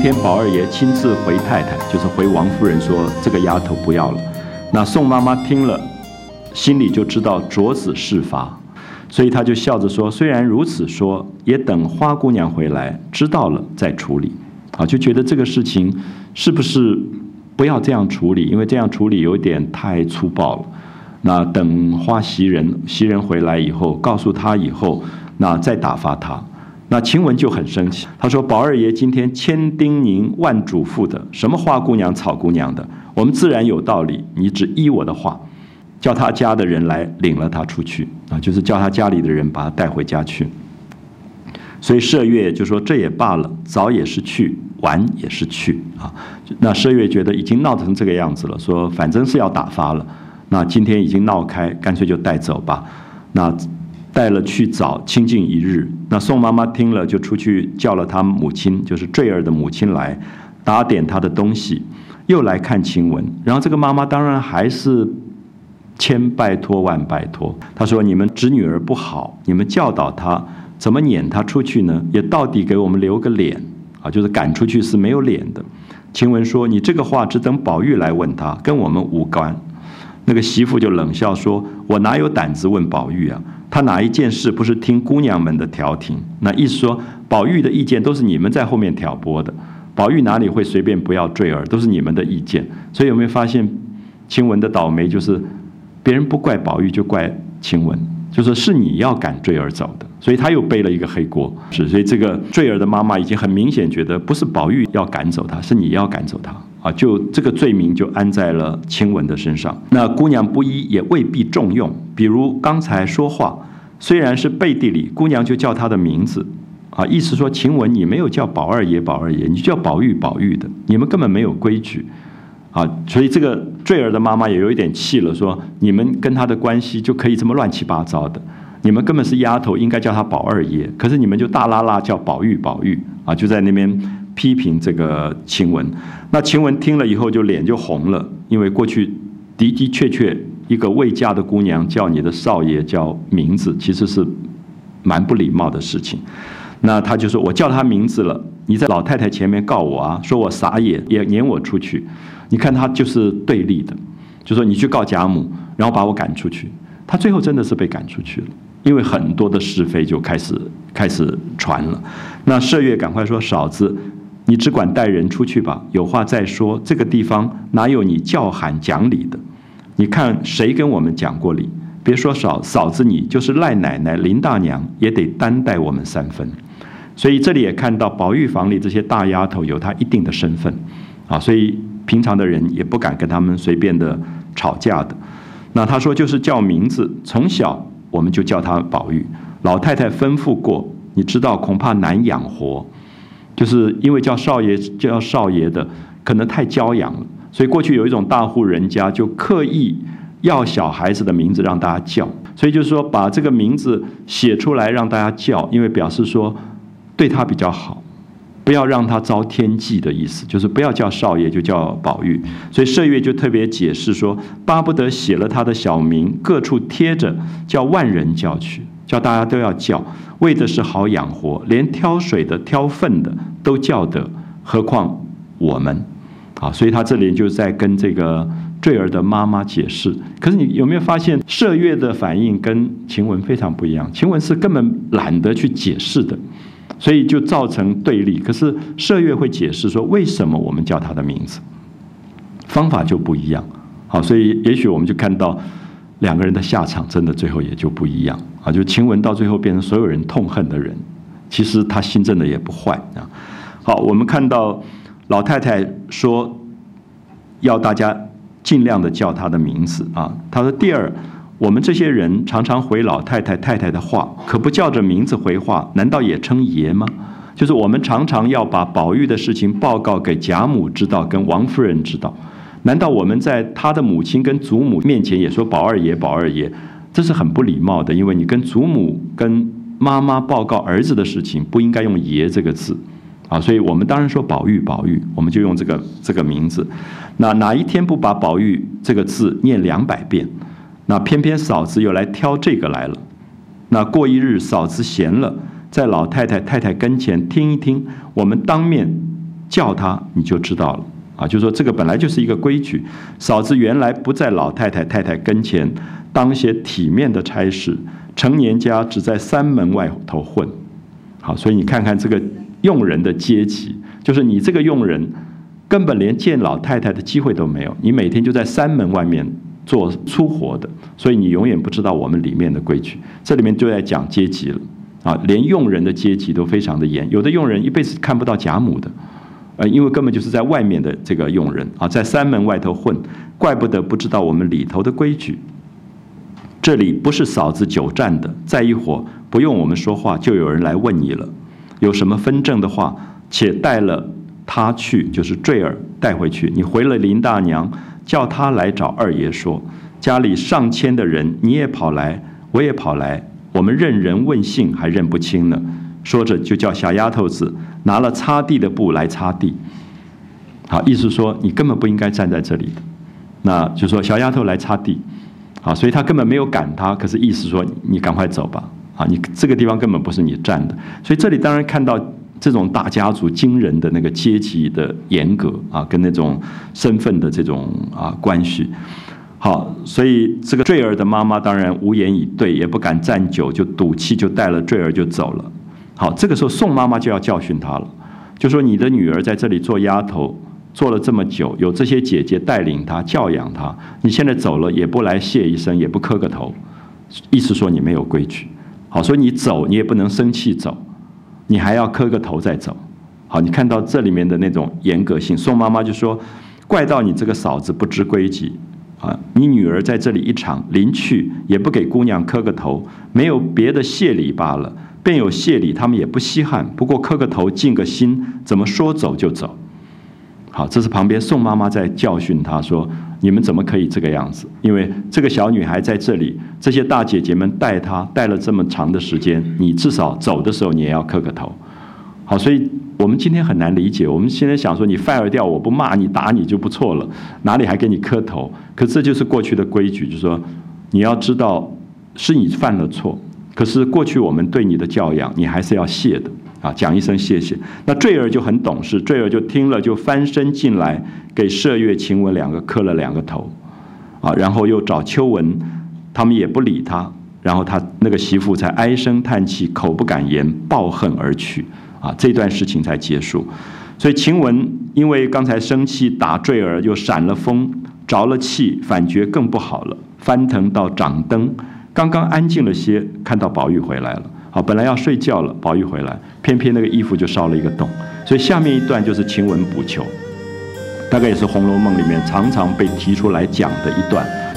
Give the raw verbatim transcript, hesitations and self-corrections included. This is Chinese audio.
天宝二爷亲自回太太，就是回王夫人说这个丫头不要了。那宋妈妈听了，心里就知道卓子事发，所以她就笑着说：虽然如此说，也等花姑娘回来知道了再处理。啊，就觉得这个事情是不是不要这样处理，因为这样处理有点太粗暴了。那等花袭人袭人回来以后，告诉她以后，那再打发她。那晴雯就很生气，她说：宝二爷今天千叮咛万嘱咐的，什么花姑娘草姑娘的，我们自然有道理，你只依我的话，叫他家的人来领了他出去啊，就是叫他家里的人把他带回家去。所以麝月就说这也罢了，早也是去，晚也是去啊。那麝月觉得已经闹成这个样子了，说反正是要打发了，那今天已经闹开，干脆就带走吧。那带了去早清静一日。那宋妈妈听了，就出去叫了她母亲，就是坠儿的母亲来打点她的东西，又来看晴雯。然后这个妈妈当然还是千拜托万拜托，她说：你们侄女儿不好，你们教导她，怎么撵她出去呢？也到底给我们留个脸啊，就是赶出去是没有脸的。晴雯说：你这个话只等宝玉来问她，跟我们无关。那个媳妇就冷笑说：我哪有胆子问宝玉啊？他哪一件事不是听姑娘们的调停？那意思说，宝玉的意见都是你们在后面挑拨的，宝玉哪里会随便不要坠儿，都是你们的意见。所以有没有发现，晴雯的倒霉就是别人不怪宝玉，就怪晴雯，就说是你要赶坠儿走的，所以他又背了一个黑锅。是，所以这个坠儿的妈妈已经很明显觉得不是宝玉要赶走他，是你要赶走他。啊，就这个罪名就安在了晴雯的身上。那姑娘不依也未必重用，比如刚才说话，虽然是背地里，姑娘就叫他的名字，啊，意思说晴雯你没有叫宝二爷宝二爷，你叫宝玉宝玉的，你们根本没有规矩，啊，所以这个坠儿的妈妈也有一点气了，说你们跟他的关系就可以这么乱七八糟的，你们根本是丫头，应该叫他宝二爷，可是你们就大拉拉叫宝玉宝玉，啊，就在那边批评这个晴雯。那晴雯听了以后就脸就红了，因为过去的的确确一个未嫁的姑娘叫你的少爷叫名字，其实是蛮不礼貌的事情。那他就说我叫他名字了，你在老太太前面告我啊，说我傻眼也撵我出去。你看他就是对立的，就说你去告贾母，然后把我赶出去。他最后真的是被赶出去了，因为很多的是非就开始开始传了。那麝月赶快说：嫂子，你只管带人出去吧，有话再说，这个地方哪有你叫喊讲理的？你看谁跟我们讲过理？别说嫂嫂子你，就是赖奶奶林大娘也得担待我们三分。所以这里也看到宝玉房里这些大丫头有她一定的身份啊，所以平常的人也不敢跟他们随便的吵架的。那他说就是叫名字，从小我们就叫他宝玉，老太太吩咐过，你知道恐怕难养活，就是因为叫少爷叫少爷的可能太娇养了，所以过去有一种大户人家就刻意要小孩子的名字让大家叫，所以就是说把这个名字写出来让大家叫，因为表示说对他比较好，不要让他遭天忌的意思，就是不要叫少爷就叫宝玉。所以麝月就特别解释说，巴不得写了他的小名，各处贴着，叫万人叫去，叫大家都要叫，为的是好养活，连挑水的挑粪的都叫得，何况我们啊？所以他这里就在跟这个坠儿的妈妈解释。可是你有没有发现麝月的反应跟晴雯非常不一样？晴雯是根本懒得去解释的，所以就造成对立。可是麝月会解释说为什么我们叫他的名字，方法就不一样。好，所以也许我们就看到两个人的下场真的最后也就不一样啊！就晴雯到最后变成所有人痛恨的人，其实他心真的也不坏啊。好，我们看到老太太说要大家尽量的叫他的名字啊。他说第二，我们这些人常常回老太太太太的话，可不叫着名字回话，难道也称爷吗？就是我们常常要把宝玉的事情报告给贾母知道，跟王夫人知道，难道我们在他的母亲跟祖母面前也说宝二爷宝二爷？这是很不礼貌的，因为你跟祖母跟妈妈报告儿子的事情，不应该用爷这个字啊，所以我们当然说宝玉宝玉，我们就用这个这个名字。那哪一天不把宝玉这个字念两百遍？那偏偏嫂子又来挑这个来了。那过一日嫂子闲了，在老太太太太跟前听一听，我们当面叫他，你就知道了啊。就说这个本来就是一个规矩，嫂子原来不在老太太太太跟前当些体面的差事，成年家只在山门外头混。好，所以你看看这个佣人的阶级，就是你这个佣人根本连见老太太的机会都没有，你每天就在山门外面做粗活的，所以你永远不知道我们里面的规矩。这里面就在讲阶级了啊，连佣人的阶级都非常的严，有的佣人一辈子看不到贾母的，呃，因为根本就是在外面的这个佣人啊，在山门外头混，怪不得不知道我们里头的规矩。这里不是嫂子久站的，再一会儿不用我们说话，就有人来问你了。有什么纷争的话，且带了他去，就是坠儿带回去。你回了林大娘，叫他来找二爷说，家里上千的人，你也跑来，我也跑来，我们认人问姓还认不清呢。说着就叫小丫头子拿了擦地的布来擦地。好，意思说你根本不应该站在这里的，那就说小丫头来擦地。好，所以他根本没有赶他，可是意思说你赶快走吧。啊，你这个地方根本不是你站的。所以这里当然看到这种大家族惊人的那个阶级的严格啊，跟那种身份的这种啊关系。好，所以这个坠儿的妈妈当然无言以对，也不敢站久，就赌气就带了坠儿就走了。好，这个时候宋妈妈就要教训她了，就说你的女儿在这里做丫头做了这么久，有这些姐姐带领她教养她，你现在走了也不来谢一声，也不磕个头，意思说你没有规矩。好，所以你走你也不能生气走，你还要磕个头再走。好，你看到这里面的那种严格性，宋妈妈就说怪到你这个嫂子不知规矩啊！你女儿在这里一场，临去也不给姑娘磕个头，没有别的谢礼罢了，便有谢礼他们也不稀罕，不过磕个头尽个心，怎么说走就走。好，这是旁边宋妈妈在教训她说，你们怎么可以这个样子？因为这个小女孩在这里，这些大姐姐们带她带了这么长的时间，你至少走的时候你也要磕个头。好，所以我们今天很难理解，我们现在想说你 fire 掉我不骂你打你就不错了，哪里还给你磕头？可这就是过去的规矩，就是说你要知道是你犯了错，可是过去我们对你的教养你还是要谢的啊，讲一声谢谢。那坠儿就很懂事，坠儿就听了就翻身进来，给麝月、晴雯两个磕了两个头啊，然后又找秋文，他们也不理他，然后他那个媳妇才唉声叹气，口不敢言，抱恨而去啊，这段事情才结束。所以晴雯因为刚才生气打坠儿，又闪了风，着了气，反觉更不好了，翻腾到掌灯，刚刚安静了些，看到宝玉回来了。好，本来要睡觉了，宝玉回来，偏偏那个衣服就烧了一个洞。所以下面一段就是晴雯补球，大概也是《红楼梦》里面常常被提出来讲的一段。